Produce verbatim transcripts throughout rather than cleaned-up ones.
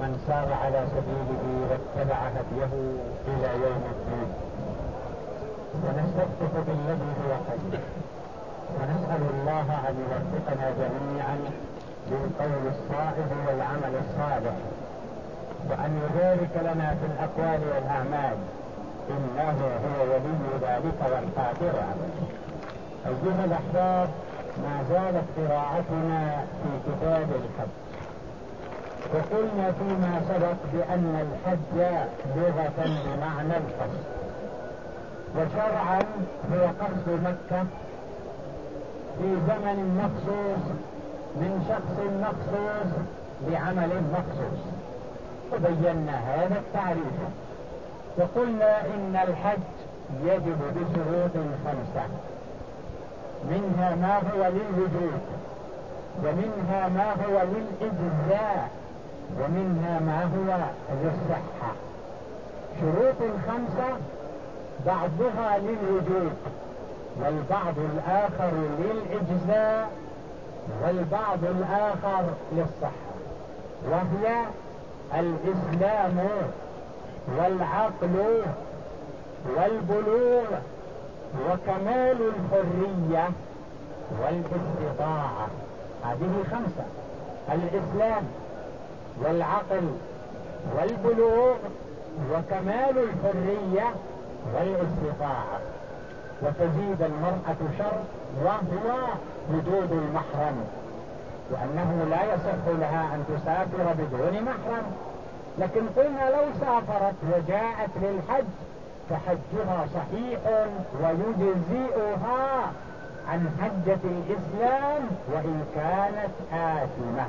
ومن سار على سبيله واتبع هديه إلى يوم الدين. ونستفتح بالذي هو خير، ونسأل الله أن يوفقنا جميعا للقول الصائب والعمل الصالح، وأن يبارك لنا في الأقوال والأعمال، إنه هو ولي ذلك والقادر عليه. أيها الأحباب، ما زالت قراءتنا في كتاب الحج، وقلنا فيما سبق بأن الحج لغة بمعنى القصد، وشرعا هو قصد مكة في زمن مخصوص من شخص مخصوص لعمل مخصوص، وبينا هذا التعريف. وقلنا إن الحج يجب بشروط خمسة، منها ما هو للوجوب، ومنها ما هو للإجزاء، ومنها ما هو للصحة. شروط خمسة بعضها للوجوب، والبعض الآخر للإجزاء، والبعض الآخر للصحة، وهي الإسلام والعقل والبلوغ وكمال الحرية والاستطاعة. هذه خمسة: الإسلام والعقل والبلوغ وكمال الحرية والاستطاعة. وتزيد المرأة شرط، وهو حدود المحرم، لأنه لا يصح لها أن تسافر بدون محرم. لكن قلنا لو سافرت وجاءت للحج فحجها صحيح ويجزئها عن حجة الإسلام وإن كانت آثمة.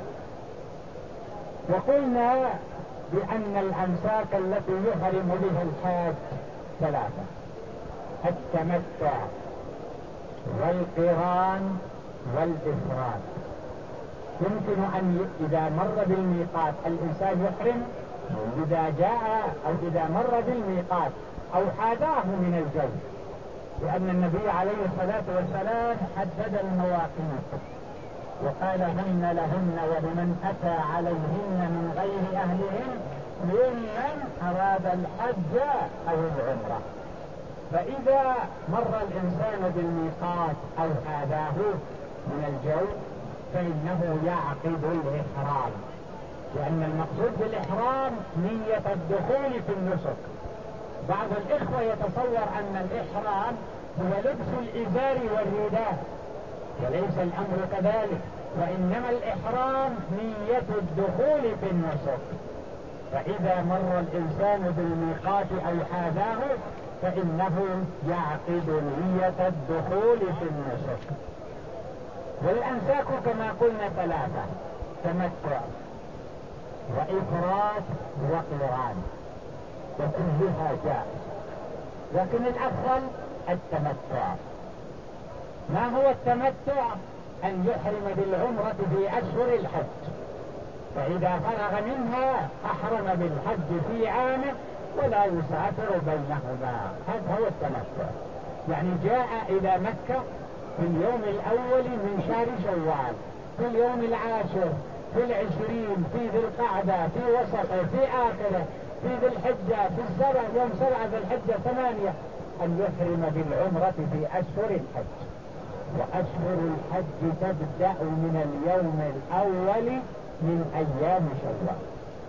وقلنا بأن الأمساك التي يحرم بها الحاج ثلاثة: التمتع والقران والإفراد. يمكن أن إذا مر بالميقات الإنسان يحرم، إذا جاء أو إذا مر بالميقات أو حاذاه من الجو، لأن النبي عليه الصلاة والسلام حدد المواقيت وقال: هن لهن ولمن أتى عليهن من غير أهلهن ممن أراد الحج أو العمرة. فإذا مر الإنسان بالميقات أو حاذاه من الجو فإنه يعقد الإحرام، لأن المقصود بالإحرام نية الدخول في النسك. بعض الإخوة يتصور أن الإحرام هو لبس الإزار والرداء، وليس الأمر كذلك، وإنما الإحرام نية الدخول في النسك. فإذا مر الإنسان بالميقات أو حاذاه فإنه يعقد نية الدخول في النسك. والأنساك كما قلنا ثلاثة: تمتع وإفراد وقران، وكلها جائز، لكن الأفضل التمتع. ما هو التمتع؟ أن يحرم بالعمرة في أشهر الحج، فإذا فرغ منها أحرم بالحج في عامه ولا يسافر بينهما. هذا هو التمتع. يعني جاء إلى مكة في اليوم الأول من شهر شوال، في اليوم العاشر، في العشرين، في ذي القعدة، في وسطه، في آخره، في ذي الحجة، في السبع، يوم سبعة ذي الحجة ثمانية، أن يحرم بالعمرة في أشهر الحج. وأشهر الحج تبدأ من اليوم الأول من أيام شوال.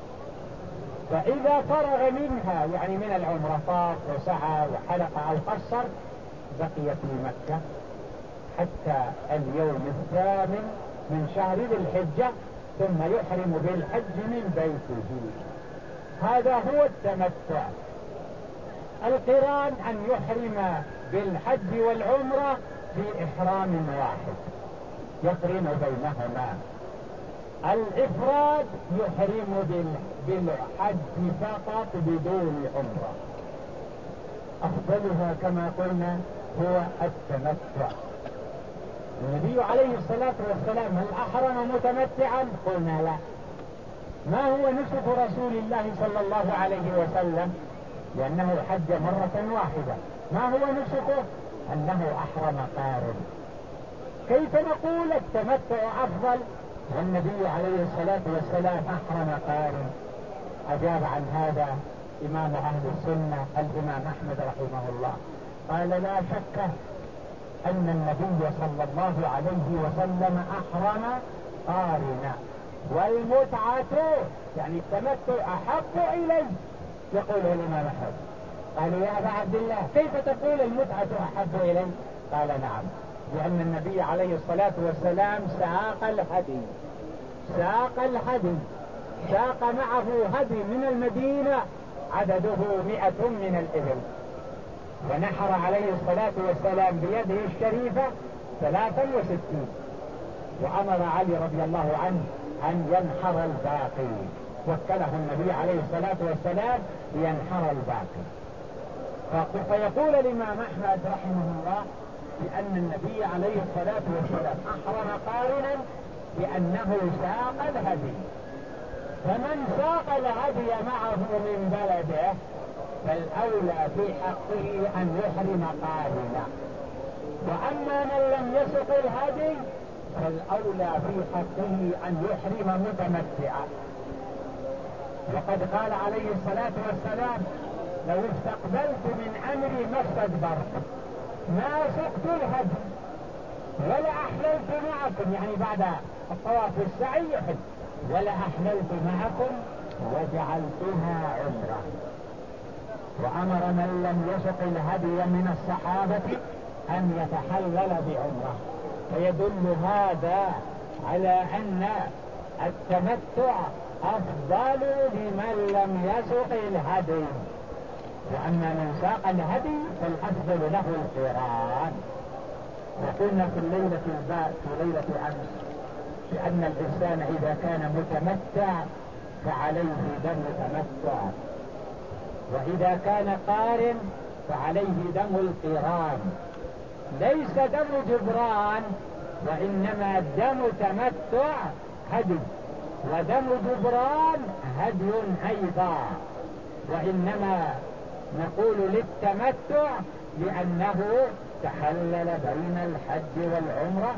فإذا فرغ منها، يعني من العمرة، طاف وسعى وحلق أو قصر، بقي في مكة حتى اليوم الثامن من شهر ذي الحجة، ثم يحرم بالحج من بيته. هذا هو التمتع. القران أن يحرم بالحج والعمرة في إحرام واحد يقرن بينهما. الإفراد يحرم بالحج فقط بدون عمرة. أفضلها كما قلنا هو التمتع. النبي عليه الصلاة والسلام هل أحرم متمتعا؟ قلنا لا. ما هو نسك رسول الله صلى الله عليه وسلم؟ لأنه حج مرة واحدة. ما هو نسكه؟ أنه أحرم قارن. كيف نقول التمتع أفضل والنبي عليه الصلاة والسلام أحرم قارن؟ أجاب عن هذا إمام أهل السنة الإمام أحمد رحمه الله، قال لا شك أن النبي صلى الله عليه وسلم أحرم قارنا، والمتعة يعني التمتع أحب إلي. يقول الإمام أحمد، قالوا يا أبا عبد الله كيف تقول المتعة أحب إلي؟ قال نعم، لأن النبي عليه الصلاة والسلام ساق الهدي ساق الهدي ساق معه هدي من المدينة عدده مئة من الإبل، ونحر عليه الصلاة والسلام بيده الشريفة ثلاثا وستين، وأمر علي رضي الله عنه أن ينحر الباقي، وكله النبي عليه الصلاة والسلام لينحر الباقي. فيقول الإمام أحمد رحمه الله بأن النبي عليه الصلاة والسلام أحرم قارنا لأنه ساق الهدي، فمن ساق الهدي معه من بلده فالأولى في حقه أن يحرم قارنا، وأما من لم يسق الهدي فالأولى في حقه أن يحرم متمتعا. وقد قال عليه الصلاة والسلام لو استقبلت من أمري ما استدبرت ما سقت الهدي ولا أحللت معكم، يعني بعد الطواف والسعي يحج، ولا أحللت معكم وجعلتها عمرة. وأمر من لم يسق الهدي من الصحابة أن يتحلل بعمرة، فيدل هذا على أن التمتع أفضل لمن لم يسق الهدي، وأما من ساق الهدي فالأفضل له القران. وقلنا في الليلة الباء في ليلة أمس بأن الإنسان إذا كان متمتع فعليه دم تمتع، وإذا كان قارن فعليه دم القران، ليس دم جبران، وإنما دم تمتع هدي، ودم جبران هدي أيضا. وإنما نقول للتمتع لأنه تحلل بين الحج والعمرة،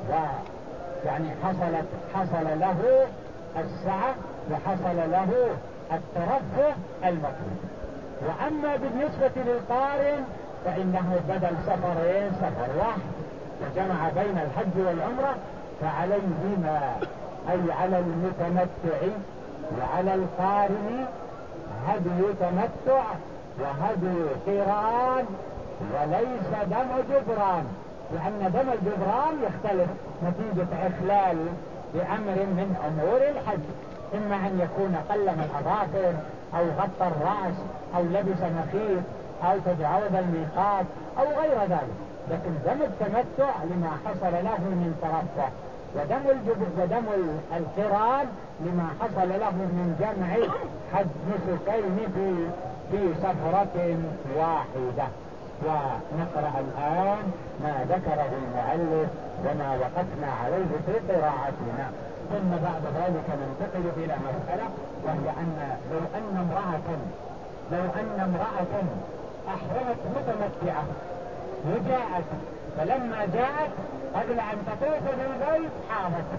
ويعني حصلت حصل له السعة وحصل له الترفه المطلوب. وأما بالنسبة للقارن فإنه بدل سفرين سفر واحد وجمع بين الحج والعمرة، فعليهما أي على المتمتع وعلى القارن هدي تمتع وهدي قران وليس دم جبران، لأن دم الجبران يختلف نتيجة إخلال بأمر من أمور الحج، إما أن يكون قلم الأظافر أو غطى الرأس أو لبس مخيط أو تجاوز الميقات أو غير ذلك. لكن دم التمتع لما حصل له من ترفه، ودم الجبر ودم القران لما حصل له من جمع حج نسكين في في سفرة واحدة. ونقرأ الآن ما ذكره المؤلف وما وقفنا عليه في قراءتنا، ثم بعد ذلك ننتقل إلى مسألة، وهي أن لو أن امرأة لو أن امرأة أحرمت متمتعة وجاءت، فلما جاءت قبل أن تطوف بالبيت حاضت،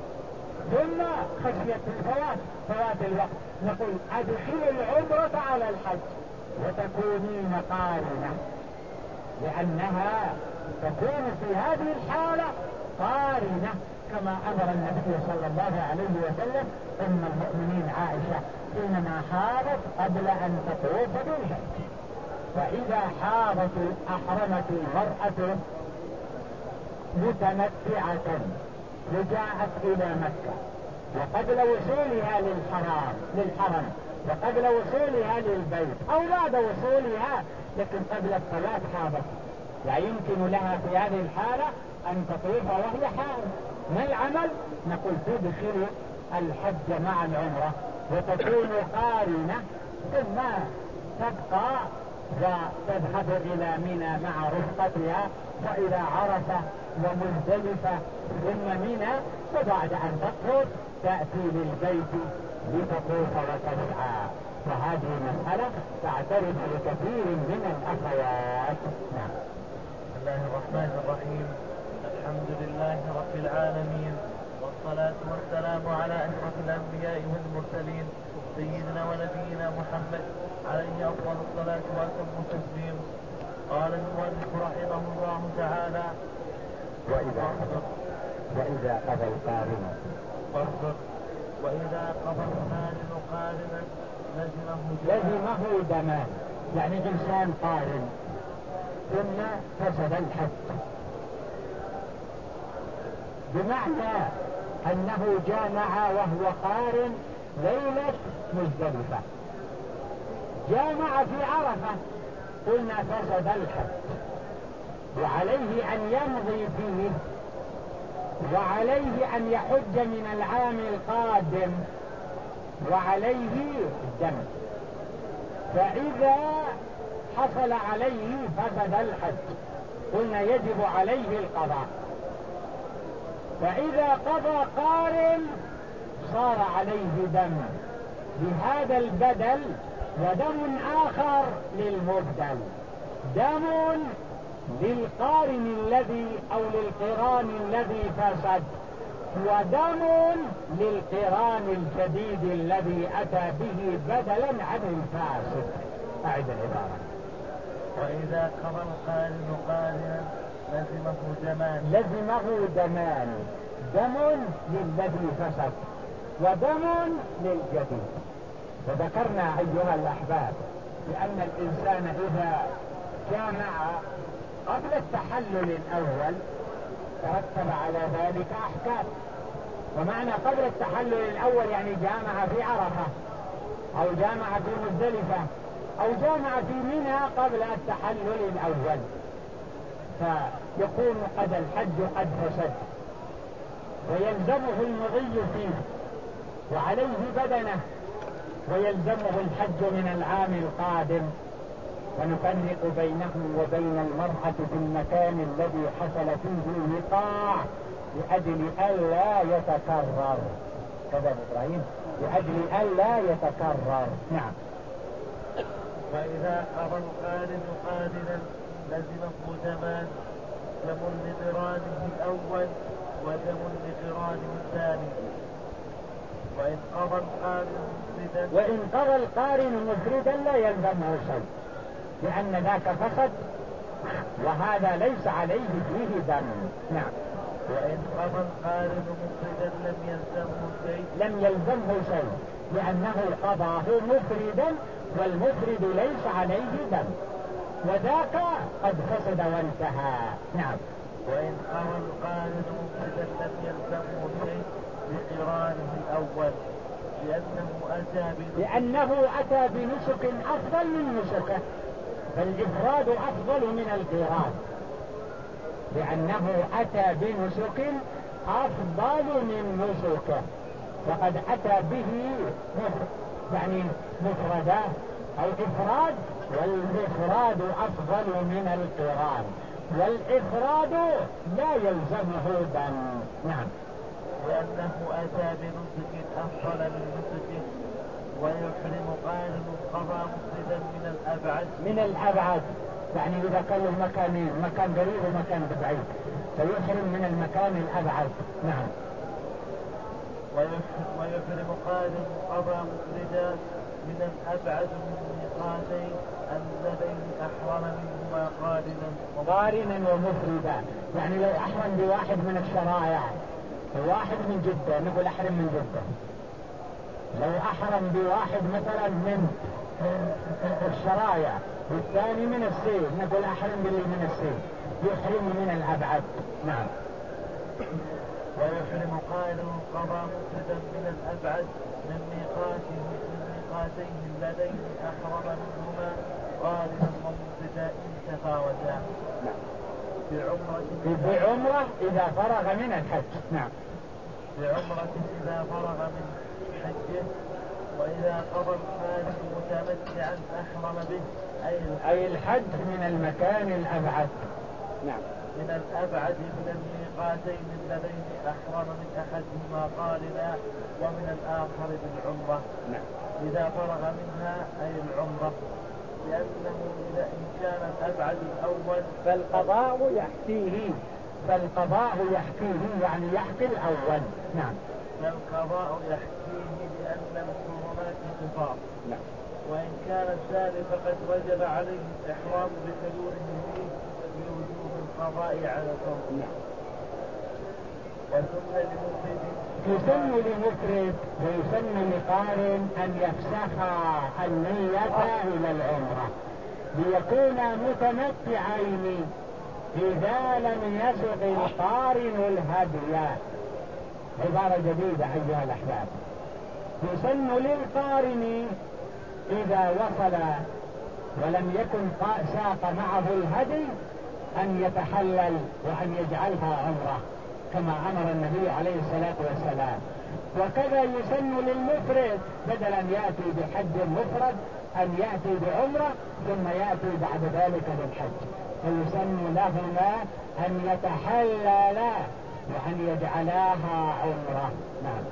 ثم خشيت الفوات فوات الوقت، نقول أدخل العمرة على الحج وتكونين قارنة، لأنها تكون في هذه الحالة قارنة كما أمر النبي صلى الله عليه وسلم أم المؤمنين عائشة حينما حاضت قبل أن تطوف بالبيت. فإذا حاضت أحرمت المرأة متمتعة وجاءت إلى مكة وقبل وصولها للحرام للحرم وقبل وصولها للبيت أو بعد وصولها، لكن قبل الطواف حاضت، لا يمكن لها في هذه الحالة أن تطوف وهي حائض. ما العمل؟ نقول تدخل الحج مع العمرة وتكون قارنة، ثم تبقى وتذهب إلى منى مع رفقتها وإلى عرفة ومزدلفة ثم منى، وبعد أن تطهر تأتي للبيت لتطوف وتسعى. فهذه مسألة تعترف لكثير من الأخوات. نعم. بسم الله الرحمن الرحيم، الحمد لله رب العالمين، والصلاة والسلام على أشرف الأنبياء والمرسلين سيدنا ونبينا محمد عليه أفضل الصلاة وأتم التسليم. قال المؤلف رحمه الله تعالى: وإذا وإذا قضى القارن فصل وإذا قضى القارن قارنا لزمه لزمه دمان، يعني إنسان قارن ثم فسد الحج، بمعنى أنه جامع وهو قارن ليلة مزدلفة، جامع في عرفة، قلنا فسد الحج، وعليه أن يمضي فيه، وعليه أن يحج من العام القادم، وعليه الدم. فإذا حصل عليه فسد الحج قلنا يجب عليه القضاء. فإذا قضى قارن صار عليه دم بهذا البدل، ودم آخر للمبدل، دم للقارن الذي أو للقران الذي فسد، ودم للقران الجديد الذي أتى به بدلا عن الفاسد. أعد العبارة: وإذا قضى القارن قارنا لزمه دمان لزمه دمان، دم للذي فسد ودم للجديد. وذكرنا أيها الأحباب بأن الإنسان إذا جامع قبل التحلل الأول ترتب على ذلك أحكام. ومعنى قبل التحلل الأول يعني جامع في عرفة، أو جامع في مزدلفة، أو جامع في منى قبل التحلل الأول، فيكون قد الحج قد فسد، ويلزمه المضي فيه وعليه بدنه، ويلزمه الحج من العام القادم. ونفرق بينه وبين المرأة في المكان الذي حصل فيه الوقاع لأجل ألا يتكرر. كذا إبراهيم، لأجل ألا يتكرر. نعم. وإذا قضى القارن قارنا لزمه دمان، دم لقرانه الأول ودم لقرانه الثاني. وإن قضى القارن مفردا وإن قضى القارن مفردا لا يلزمه شيء، لأن ذاك فسد وهذا ليس عليه فيه دم. نعم. وإن قضى القارن مفردا لم يلزمه شيء لم يلزمه شيء لأنه قضاه مفردا، والمفرد ليس عليه دم، وذاك قد فسد وانتهى. نعم. وإن قضى القارن مفردا لم يلزمه شيء بقرانه الأول، لأنه أتى لأنه أتى بنسك أفضل من نسكه، فالإفراد أفضل من القران، لأنه أتى بنسك أفضل من نسكه، فقد أتى به يعني مفردا أو إفراد، والإفراد أفضل من القران، والإفراد لا يلزمه دم. نعم. لأنه أتى بنسك أفضل من نسكه، ويحرم قارن قضى مفردا من الأبعد من الأبعد يعني إذا كان له مكانين، مكان قريب ومكان بعيد، فيحرم من المكان الأبعد. نعم. ويحرم قارن قضى مفردا من الأبعد من ميقاتين اللذين أحرم منهما قارنا قارنا ومفردا، يعني لو أحرم بواحد من الشرائع، واحد من جدة نقول أحرم من جدة، لو أحرم بواحد مثلا من الشرايع والثاني من السيف نقول أحرم باللي من السيف، يحرم من الأبعد. نعم. ويحرم قائل قضى مفردا من الأبعد من ميقاته من ميقاتين اللذين أحرم منهما قارنا ومفردا إن تفاوتا. بعمرة إذا فرغ من الحج. نعم. بعمرة إذا فرغ من حجه. وإذا قضى الحاج متمتعا أحرم به أي الحج, أي الحج من المكان الأبعد. نعم. من الأبعد من الميقاتين اللذين أحرم من أحدهما قارنا ومن الآخر بالعمرة. نعم. إذا فرغ منها أي العمرة، لأنه إذا إن كان الأبعد الأول فالقضاء يحتيه فالقضاء يحكيه يعني يحكي الأول. نعم. فالقضاء يحكيه لأن الحرمات كفار. نعم. وإن كان الثاني فقد وجب عليه الإحرام بحلوله فيه بوجوب القضاء على الفور. نعم. وسن لمفرد يسن لمفرد ويسن لقارن أن يفسخ النية إلى العمرة ليكون متمتعين إذا لم يسق القارن الهدي. عبارة جديدة أيها الأحباب. يسن للقارن إذا وصل ولم يكن ساق معه الهدي أن يتحلل وأن يجعلها عمرة كما أمر النبي عليه الصلاة والسلام. وكذا يسن للمفرد بدل أن يأتي بحج مفرد أن يأتي بعمرة ثم يأتي بعد ذلك بالحج، فيسن لهما أن يتحللا وأن يجعلاها عمرة. نعم.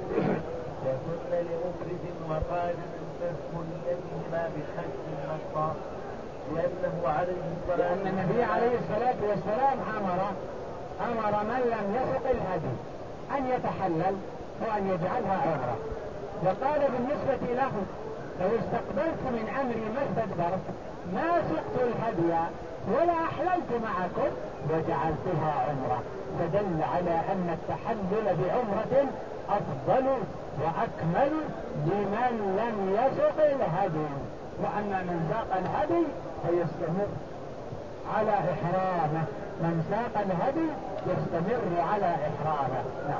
وسن لمفرد وقارن فسخ ليهما بحج مصر لأنه عليه الصلاة لأن النبي عليه الصلاة والسلام أمر أمر من لم يسق الهدي أن يتحلل وأن يجعلها عمرة، وقال بالنسبة له لو استقبلت من أمري ما استدبرت ما سقت الهدي ولا أحللت معكم وجعلتها عمرة، فدل على أن التحلل بعمرة أفضل وأكمل لمن لم يسق الهدي، وأما من ساق الهدي فيستمر على إحرامه، من ساق الهدي يستمر على إحرامه. نعم.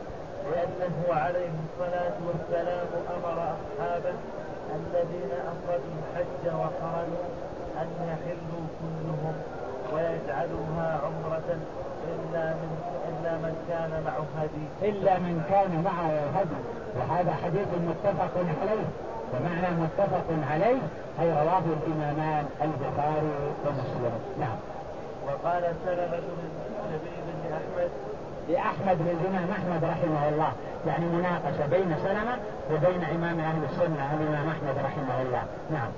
لأنه عليه الصلاة والسلام أمر أصحابه الذين أفردوا الحج وقرنوا أن يحلوا كلهم ويجعلوها عمرة إلا من إلا من كان معه هدي إلا من كان معه هدي، وهذا حديث متفق عليه، ومعنى متفق عليه أي رواه الإمامان البخاري ومسلم. نعم. وقال سلمة بن شبيب لأحمد لأحمد للإمام أحمد رحمه الله، يعني مناقشة بين سلمة وبين إمام أهل السنة الإمام أحمد رحمه الله. نعم.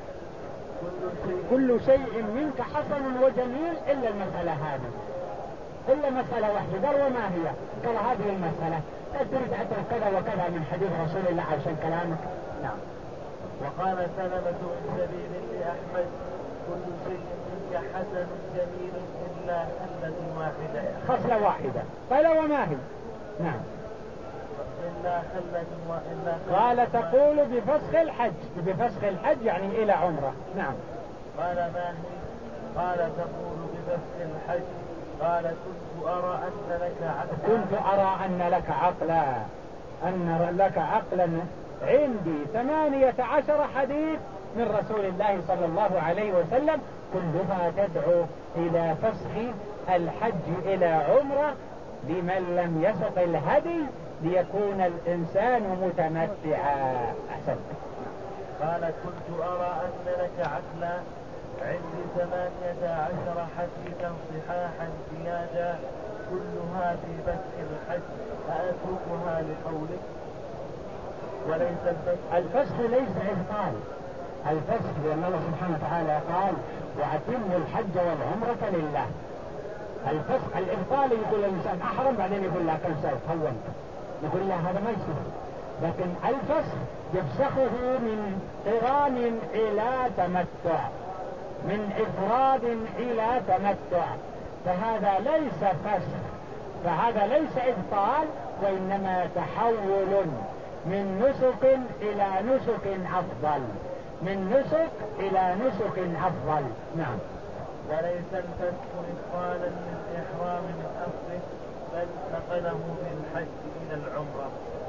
كل شيء منك حسن وجميل إلا المسألة هذه، إلا مسألة واحدة. قال وما هي؟ قال هذه المسألة تريد أترك كذا وكذا من حديث رسول الله عشان كلامك. نعم. وقال سلمة بن شبيب لأحمد كل شيء منك حسن جميل إلا خلة واحدة. خصلة واحدة. قال وما هي؟ نعم. إلا خلة وإلا قال تقول بفسخ الحج، بفسخ الحج يعني إلى عمرة. نعم. قال ما هي؟ قال تقول بفسخ الحج. قال كنت أرى أن لك عقلا كنت أرى أن لك عقلا أن لك عقلا عندي ثمانية عشر حديث من رسول الله صلى الله عليه وسلم كلها تدعو إلى فسخ الحج إلى عمرة لمن لم يسق الهدي ليكون الإنسان متمتعا. أحسنت. قال كنت أرى أن لك عقلا عندي ثمانية عشر حديثا صحاحا زيادا كلها في فسخ الحج أتركها لقولك؟ وليس الفسخ الفسخ ليس إبطال. الفسخ لأن الله سبحانه وتعالى قال وأتموا الحج والعمرة لله. الفسخ الإبطال يقول الإنسان أحرم بعدين يقول لا كنسل هونت، نقول لا هذا ما يصير. لكن الفسخ يفسخه من قران إلى تمتع، من إفراد إلى تمتع، فهذا ليس فسخ، فهذا ليس إبطال وإنما تحول من نسك إلى نسك أفضل، من نسك إلى نسك أفضل. نعم. وليس الفسخ إبطالا للإحرام من أصله بل نقله من الحج إلى العمرة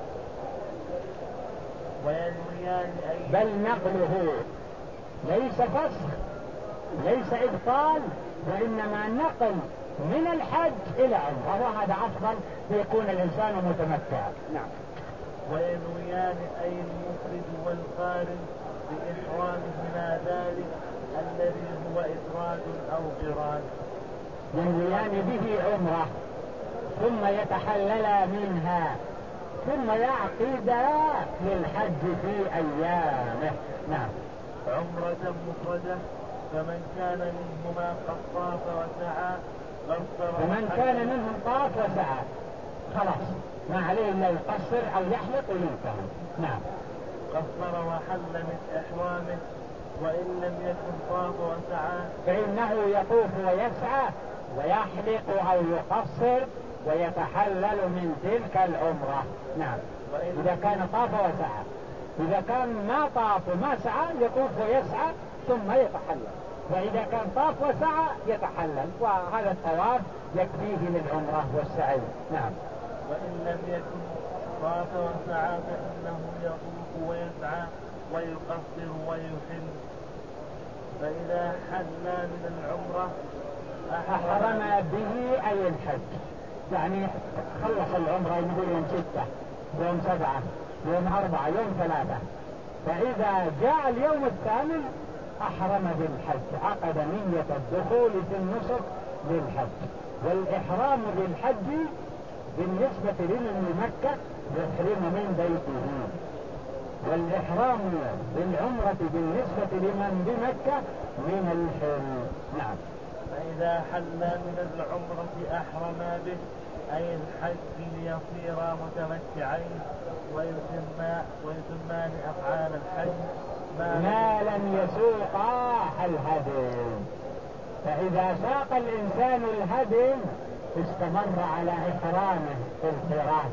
وينويان أي بل نقله ليس فسخ ليس إبطال وإنما نقل من الحج إلى عمرة، وهذا أفضل ليكون الإنسان متمتع. نعم. وينويان أي المفرد والقارن بإحرامهما ذلك الذي هو إفراد أو قران، ينويان به عمرة ثم يتحللا منها ثم يعقدا للحج في أيامه. نعم. عمرة مفردة فمن كان منهما قد طاف وسعى فمن كان منهم طاف وسعى خلاص ما عليه إلا يقصر أو يحلق وينتهي. نعم. قصر وحل من إحرامه وإن لم يكن طاف وسعى فإنه يطوف ويسعى ويحلق أو يقصر ويتحلل من تلك العمرة. نعم. إذا كان طاف وسعى. إذا كان ما طاف وما سعى يطوف ويسعى ثم يتحلل، وإذا كان طاف وسعى يتحلل، وهذا الطواف يكفيه للعمرة والسعي. نعم. وإن لم يكن طاف وسعى فإنه يطوف ويسعى ويقصر ويحل. فإذا حل من العمرة أحرم به أي الحج، يعني خلص العمرة يقول يوم ستة يوم سبعة يوم أربعة يوم ثلاثة، فإذا جاء اليوم الثامن أحرم بالحج، عقد نية الدخول في النسك للحج. والإحرام بالحج بالنسبة لمن مكة يحرم من بيته، والإحرام بالعمرة بالنسبة لمن بمكة من الحل. نعم. فإذا حل من العمرة أحرم به أي الحج ليصير متمتعين ويتمان ويتمان أفعال الحج ما لم يسوقا الهدي. فإذا ساق الإنسان الهدي استمر على إحرامه في القران،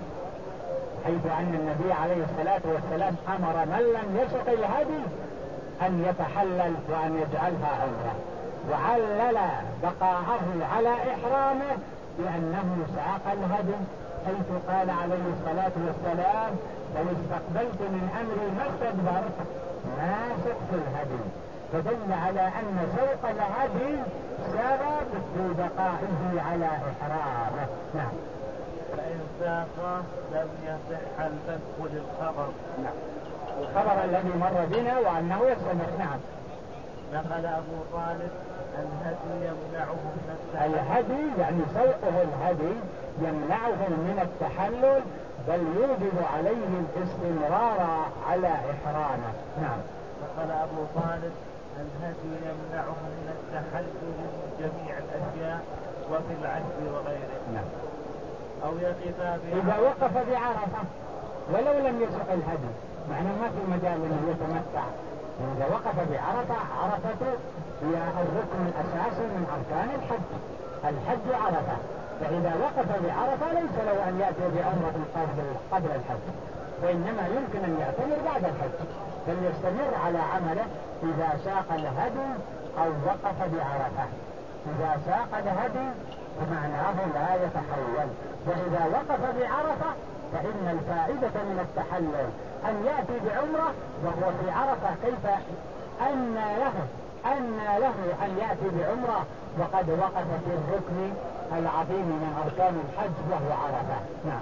حيث أن النبي عليه الصلاة والسلام أمر من لم يسق الهدي أن يتحلل وأن يجعلها عمرة، وعلل بقاءه على إحرامه لأنه ساق الهدي، حيث قال عليه الصلاة والسلام لو استقبلت من أمري ما استدبرت ما سقت الهدي، فدل على أن سوق الهدي سبب في بقائه على إحرامه. نعم. فإن ساق لم يصح الفسخ للخبر. نعم. الخبر الذي مر بنا وأنه يستمر. نعم. نقل أبو طالب الهدي يمنعه من التحلل. الهدي يعني سوقه الهدي يمنعه من التحلل، بل يوجب عليه الاستمرار على إحرامه. نعم. نقل أبو طالب الهدي يمنعه من التحلل من جميع الأشياء وفي العهد وغيره. نعم. أو يقف إذا وقف بعرفة ولو لم يسق الهدي معنى ما في مجال أنه يتمتع. إذا وقف بعرفة، عرفة هي الركن الأساسي من أركان الحج، الحج عرفة، فإذا وقف بعرفة ليس له أن يأتي بعمرة قبل الحج، وإنما يمكن أن يعتمر بعد الحج، بل يستمر على عمله إذا ساق الهدي أو وقف بعرفة. إذا ساق الهدي بمعناه لا يتحول، وإذا وقف بعرفة فإن الفائدة من التحلل أن يأتي بعمرة وهو في عرفة. كيف أن له أن له أن يأتي بعمرة وقد وقف في الركن العظيم من أركان الحج وهو عرفة. نعم.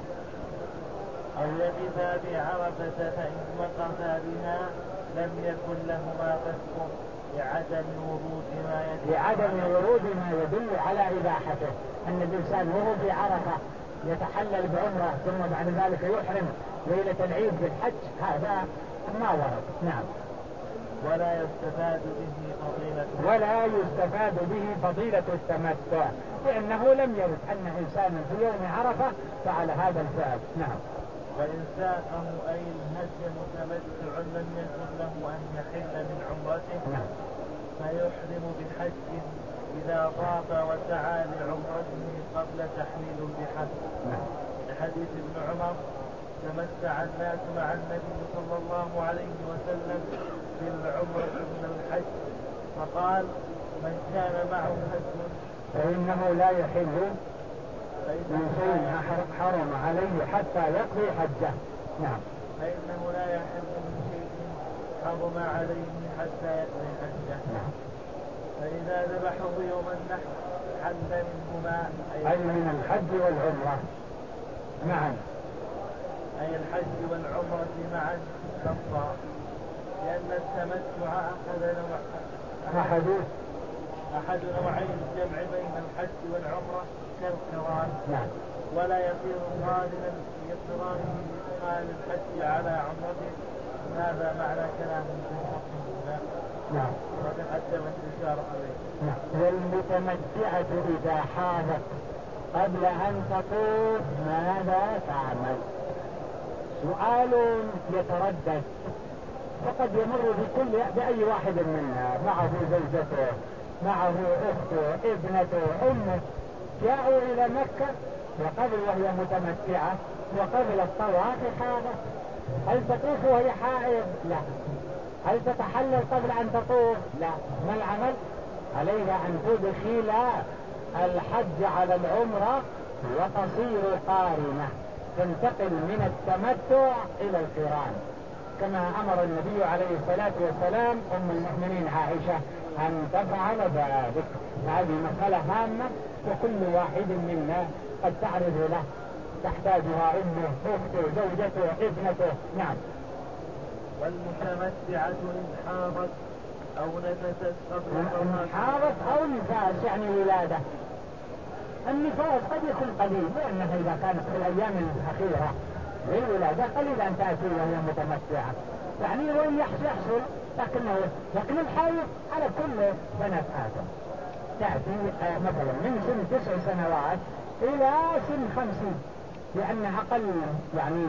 أو يقف بعرفة فإن وقف بها لم يكن لهما فسق لعدم ورود ما يدل لعدم ورود ما يدل على إباحته، أن الإنسان وهو في عرفة يتحلل بعمرة ثم بعد ذلك يحرم ليلة العيد بالحج، هذا ما ورد. نعم. ولا يستفاد به فضيلة ولا يستفاد به فضيلة التمتع، لأنه لم يرد أن إنسانا في يوم عرفة فعل هذا الفعل. نعم. وإن ساقه أي الهدي متمتع لم يكن له أن يحل من عمرته. نعم. فيحرم بحج إذا طاف وسعى لعمرته قبل تحليل بحج. نعم. لحديث ابن عمر تمتع الناس مع النبي صلى الله عليه وسلم في العمرة من الحج، فقال من كان معه حج فإنه لا يحل من شيء حرم عليه حتى يقضي حجه. نعم. فإنه لا يحل من شيء حرم عليه حتى يقضي حجه. نعم. فإذا ذبحه يوم النحر حل منهما أي من الحج والعمرة معا، أي الحج والعمرة معا كفا، لأن التمتع أحد نوع أحد أحد نوعين الجمع بين الحج والعمرة كالقران. نعم. ولا يصير قارنا يقترانه بإدخال الحج على عمرته. هذا معنى كلام في نعم. وتقدمت الإشارة عليه. نعم. والمتمتعة إذا حاضت قبل أن تطوف ماذا تعمل؟ سؤال يتردد، وقد يمر بكل بأي واحد منا، معه زوجته، معه أخته، ابنته، أمه، جاءوا إلى مكة وقبل وهي متمتعة وقبل الطواف حاضت. هل تطوف وهي حائض؟ لا. هل تتحلل قبل أن تطوف؟ لا. ما العمل؟ عليها أن تدخل الحج على العمرة وتصير قارنة، تنتقل من التمتع إلى القران، كما أمر النبي عليه الصلاة والسلام أم المؤمنين عائشة أن تفعل ذلك. هذه مسألة هامة، وكل واحد منا قد تعرض له، تحتاجها أمه، أخته، زوجته، ابنته. نعم. والمتمتعة إن حاضت أو نفست قبل إن حاضت أو نفاس يعني ولادة. النفاس قد يكون قليل، لأنها إذا كانت في الأيام الأخيرة للولادة قليل أن تأتي وهي متمتعة، يعني وإن يحصل، لكنه لكن الحيض على كل بنات آدم تأتي مثلا من سن تسع سنوات إلى سن خمسين، لأن أقل يعني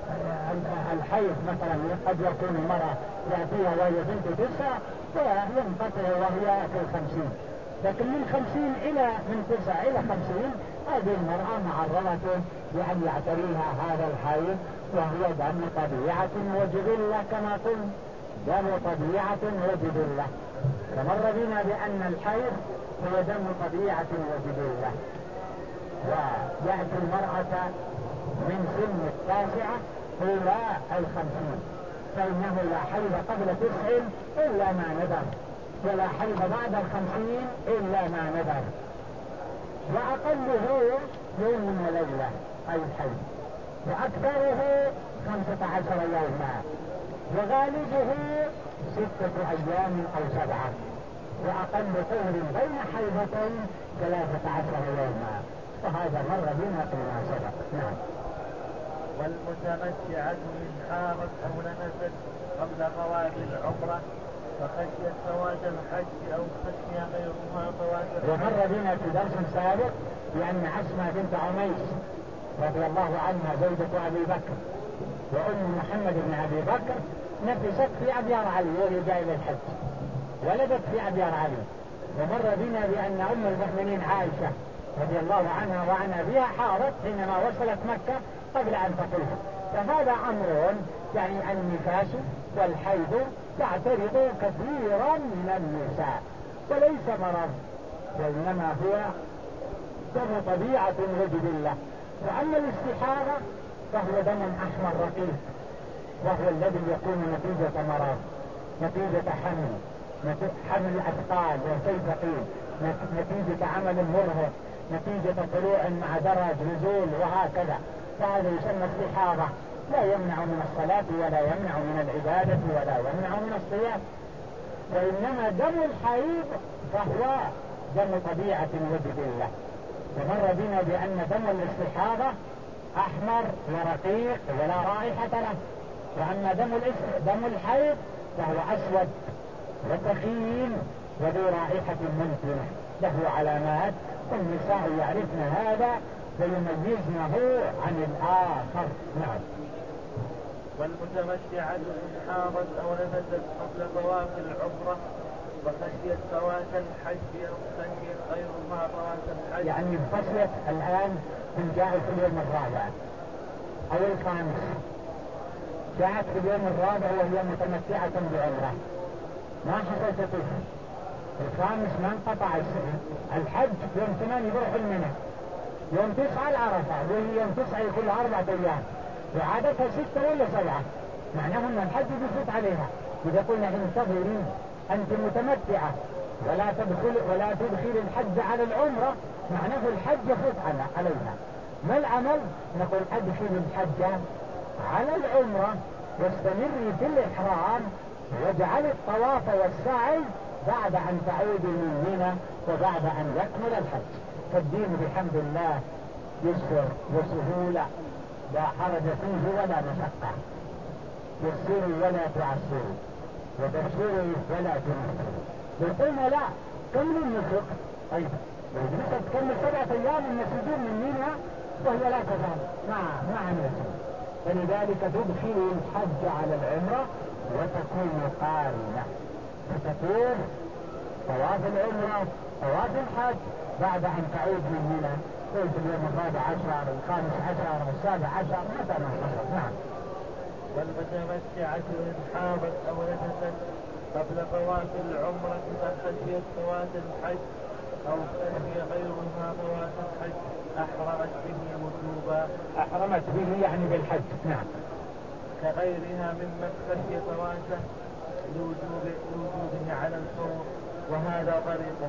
الحيض مثلا قد يكون المرأة يأتيها وهي بنت تسع وينقطع وهي في الخمسين، لكن من خمسين إلى من تسع إلى خمسين هذه المرأة معرضة بأن يعتريها هذا الحيض، وهو دم طبيعة وجبلة كما قلت، دم طبيعة وجبلة. فمر بنا بأن الحيض هو دم طبيعة وجبلة، ويأتي المرأة من سن التاسعة إلى الخمسين، فإنه لا حيض قبل تسع إلا ما ندر، ولا حيض بعد الخمسين إلا ما ندر، وأقله يوم وليلة أي الحيض، وأكثره خمسة عشر يوما، وغالبه ستة أيام أو سبعة، وأقل طهر بين حيضتين ثلاثة عشر يوما، وهذا مر بنا فيما سبق. نعم. والمتمتعة إن حارت أو نفست قبل طواف العمرة فخشيت فوات الحج أو خشي غيرها فوات الحج. ومر بنا في درس سابق بأن أسماء بنت عميس رضي الله عنها زوجة أبي بكر وأم محمد بن أبي بكر نفست في أبيار علي وهي جاء إلى الحج، ولدت في أبيار علي. ومر بنا بأن أم المؤمنين عائشة رضي الله عنها وعن أبيها حارت حينما وصلت مكة قبل أن تطوف. فهذا أمر يعني النفاس والحيض تعترض كثيرا من النساء، وليس مرض، وإنما هو دم طبيعة وجبلة. وأما الاستحاضة فهو دم أحمر رقيق، وهو الذي يكون نتيجة مرض، نتيجة حمل، حمل الأثقال وشيء ثقيل، نتيجة عمل مرهق، نتيجة طلوع مع درج نزول وهكذا، فهذا يسمى استحاضة، لا يمنع من الصلاة ولا يمنع من العبادة ولا يمنع من الصيام. وإنما دم الحيض فهو دم طبيعة وجبلة. ومر بنا بأن دم الاستحاضة أحمر ورقيق ولا رائحة له، وأما دم دم الحيض فهو أسود وثخين وذو رائحة منتنة، له علامات، والنساء يعرفن هذا فيميزنه عن الآخر. نعم. والمتمتعة إن حاضت أو نفست قبل طواف العمرة وخشيت فوات الحج أو خشيت غيرها فوات الحج، يعني خشيت الآن من جاءت في اليوم الرابع أو الخامس، جاءت في اليوم الرابع وهي متمتعة بعمرة ما حصل تطوف، الخامس ما انقطع الحج، يوم ثمان يروح المنى، يوم تسعة العرفة، وهي يوم تسعة يكون أربعة أيام، وعادتها ستة ولا سبعة، معناه أن الحج بيفوت عليها. إذا قلنا انتظري أنت متمتعة ولا تدخل ولا تدخل الحج على العمرة، معناه الحج يفوت عليها. ما العمل؟ نقول أدخل الحج على العمرة واستمري في الإحرام واجعل الطواف والسعي بعد أن تعود من منى وبعد أن يكمل الحج. فالدين بحمد الله يسر وسهولة، لا حرج فيه ولا مشقة، يسروا ولا تعسروا. وتبشري ولا تنسي. لو قلنا لا كملوا النسك أيضا، لو جلست تكمل سبعة أيام النسجون من منها وهي لا تزال مع مع النسك. فلذلك تدخل الحج على العمرة وتكون قارنة، فتكون طواف العمرة طواف الحج بعد أن تعود من هنا قلت اليوم الرابع عشر الخامس عشر السابع عشر متى ما حصل. نعم. والمتمتعة إن حاضت أو نفست قبل طواف العمرة فخشيت فوات الحج أو خشي غيرها فوات الحج أحرمت به وجوبا. أحرمت به يعني بالحج. نعم. كغيرها ممن خشي فواته لوجوب لوجوبه على الفور، وهذا طريقه.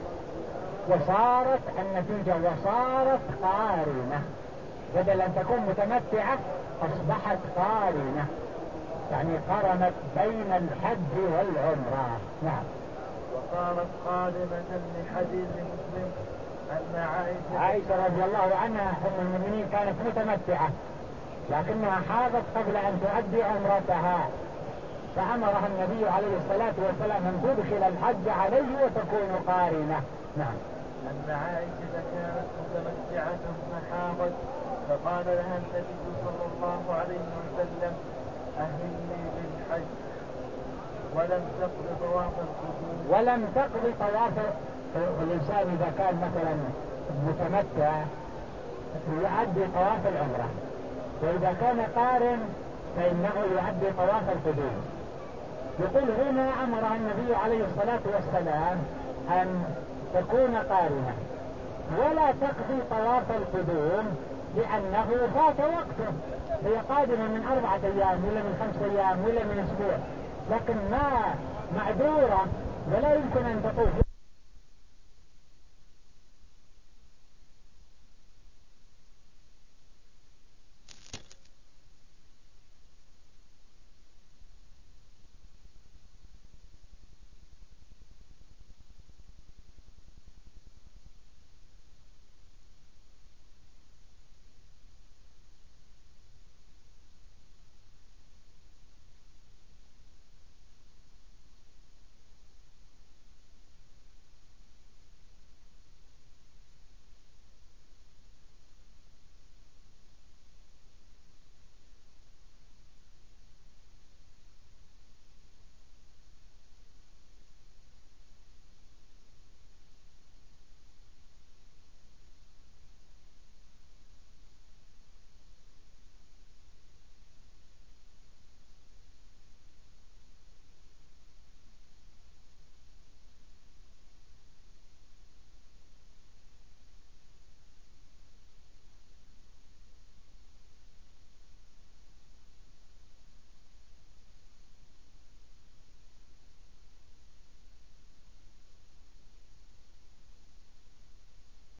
وصارت النتيجة وصارت قارنة، بدل أن تكون متمتعة أصبحت قارنة، يعني قرنت بين الحج والعمرة. نعم. وصارت قادمة لحديث مسلم أن عائشة عائشة رضي الله عنها أم المؤمنين كانت متمتعة لكنها حاضت قبل أن تؤدي عمرتها، فأمرها النبي عليه الصلاة والسلام أن تدخل الحج عليه وتكون قارنة. نعم. أن عائشة كانت متمتعة فحاضت فقال لها النبي صلى الله عليه وسلم أهلني بالحج ولم تقض طواف القدوم. ولم تقض طواف الإنسان إذا كان مثلا متمتع يؤدي طواف العمرة، وإذا كان قارن فإنه يؤدي طواف القدوم. يقول هنا أمر النبي عليه الصلاة والسلام أن تكون قارنة ولا تقضي طواف القدوم لأنه فات وقته، هي قادمة من أربعة أيام ولا من خمسة أيام ولا من أسبوع، لكن ما معذورة ولا يمكن أن تطوف